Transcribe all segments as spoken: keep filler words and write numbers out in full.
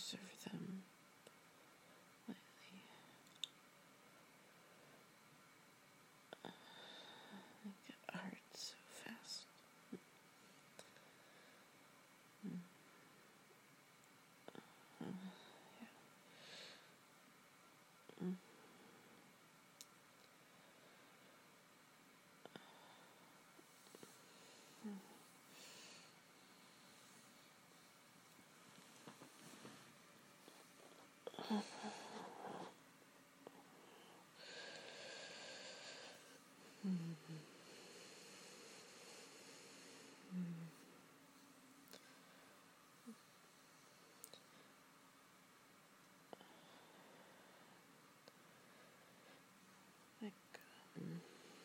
pictures of them lately. Uh, I get hard so fast. Mm. Uh, yeah. Mm. Like, um,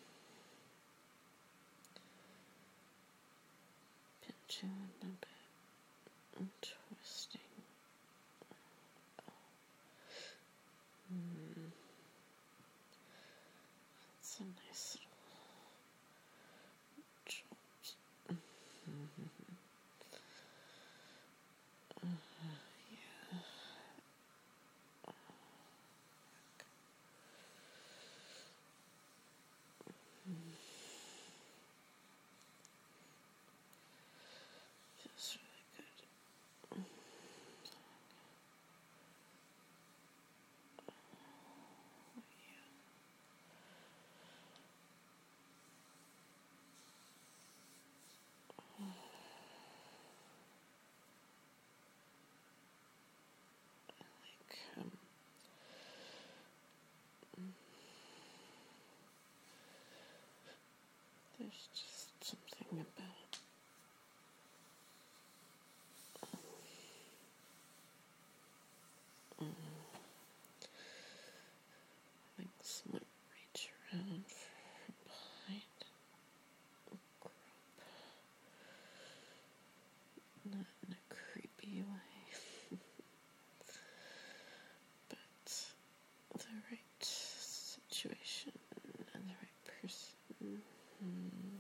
pinching a bit and twisting. Mm. It's a nice little jolt. Mm-hmm. Uh, yeah. Mm. Feels really good. Mm. Like, um, there's just something about um, having someone reach around from behind a group, not in a creepy way, but the right situation and the right person. Mm.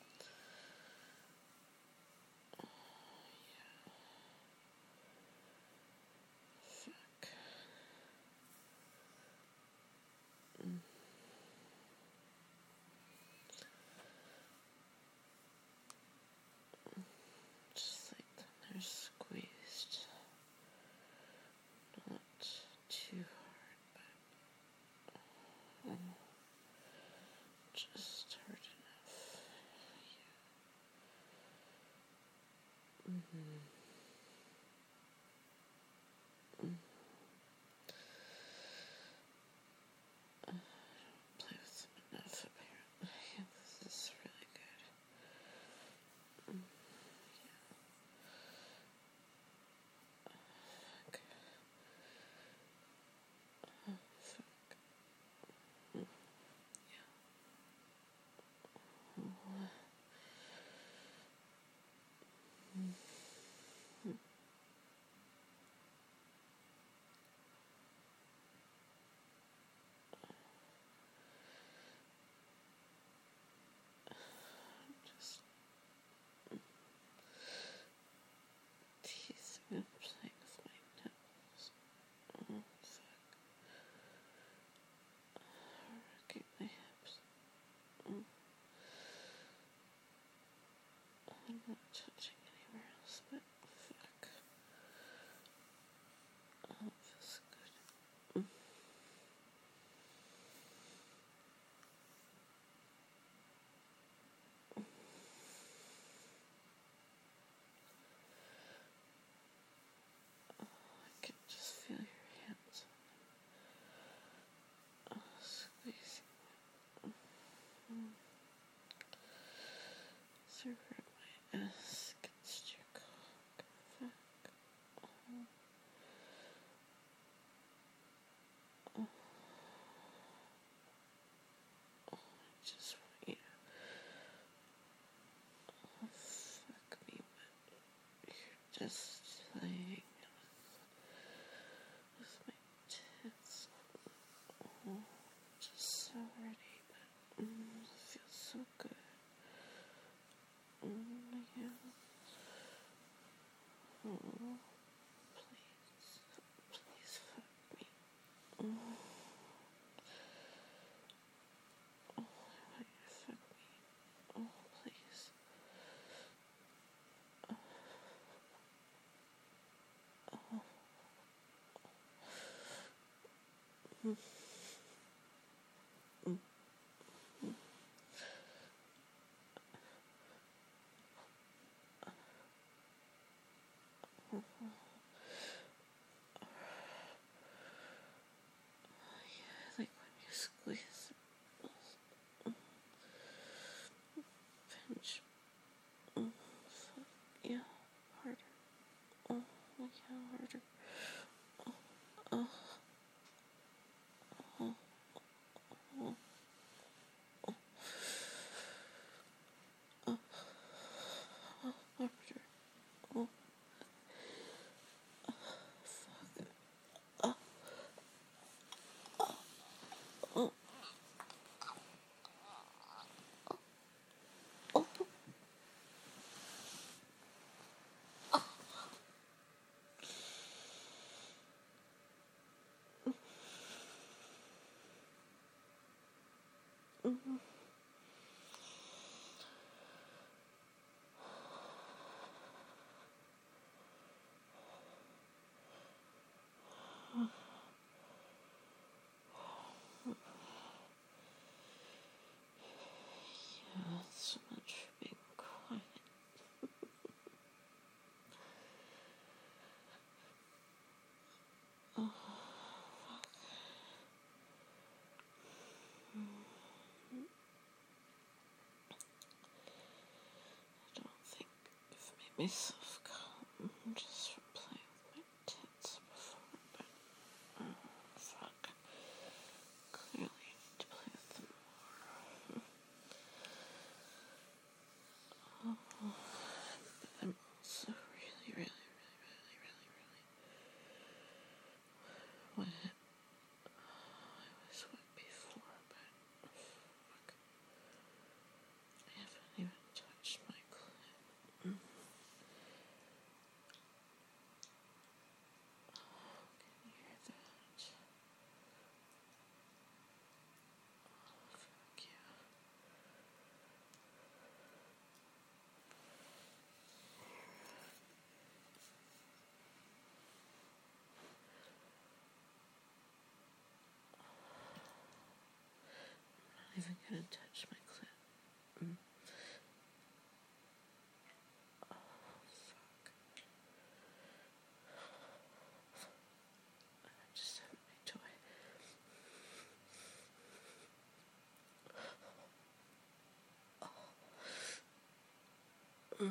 Fuck. Mm. Just like then they're squeezed. Not too hard, but um, just hard enough. Yeah. Mm-hmm. Mm. Uh, I don't play with them enough, apparently. Yeah, this is really good. Mm. Fuck. Oh, fuck. Mm. Oh. Mm. Mm. Just teasing and playing with my nipples. Oh, fuck. Rocking my hips. Mm. I'm not touching anywhere else, but fuck. Oh, it feels good. Mm. I can just feel your hands oh, squeezing. Mm. So rub my ass against your cock. Fuck. Oh. Oh. Oh, I just want you to oh, fuck me, but you're just playing with my tits. Oh, just so ready, but mm, it feels so good. Mm, yeah. Oh, please. Like when you squeeze, pinch, yeah, harder. Oh, yeah, harder. Oh, oh, oh, oh, oh, harder. Oh, fuck. Oh, oh, oh, mm-hmm. Yeah, so much for being quiet. Oh, I don't think I've made myself calm just from playing with my tits before, but oh, fuck. Clearly I need to play with them more. Oh, but I'm also really, really, really, really, really, really wet. I was wet before, but fuck. I haven't even touched my clit. Mm. Oh, can you hear that? Oh, fuck yeah. I'm not even gonna touch my clit. Mm. Oh, fuck. I just have my toy. Mm.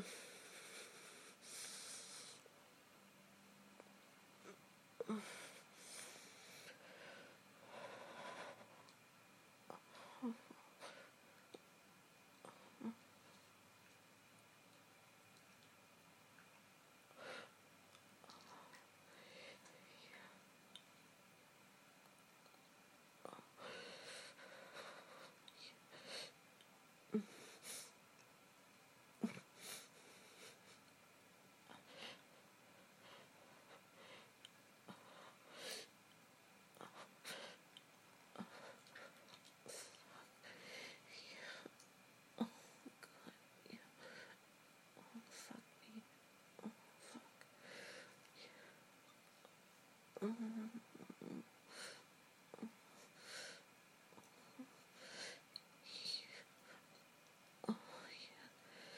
Oh, God. Yeah. Oh, fuck me. Oh, fuck. Mm. Oh, yeah.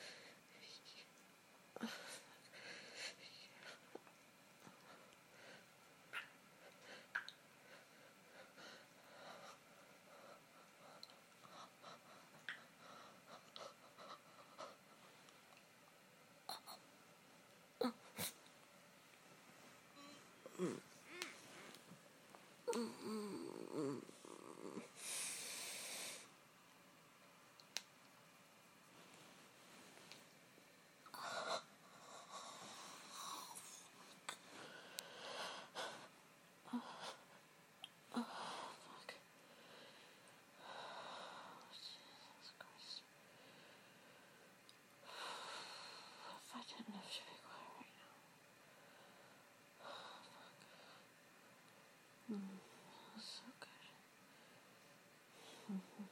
Oh, fuck. Jesus Christ. If I didn't have to be quiet right now. Mm, that was so good. Mm-hmm.